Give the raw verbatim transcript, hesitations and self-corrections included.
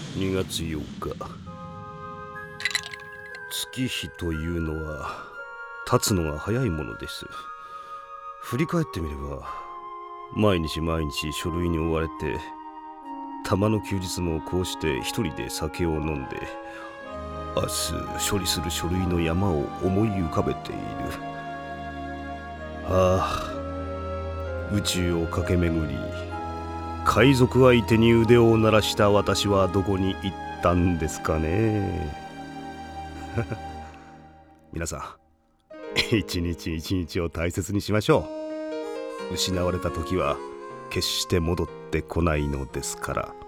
にがつようか。月日というのは経つのが早いものです。振り返ってみれば、毎日毎日書類に追われて、たまの休日もこうして一人で酒を飲んで、明日処理する書類の山を思い浮かべている。ああ、宇宙を駆け巡り、海賊相手に腕を鳴らした私はどこに行ったんですかね。皆さん、一日一日を大切にしましょう。失われた時は決して戻ってこないのですから。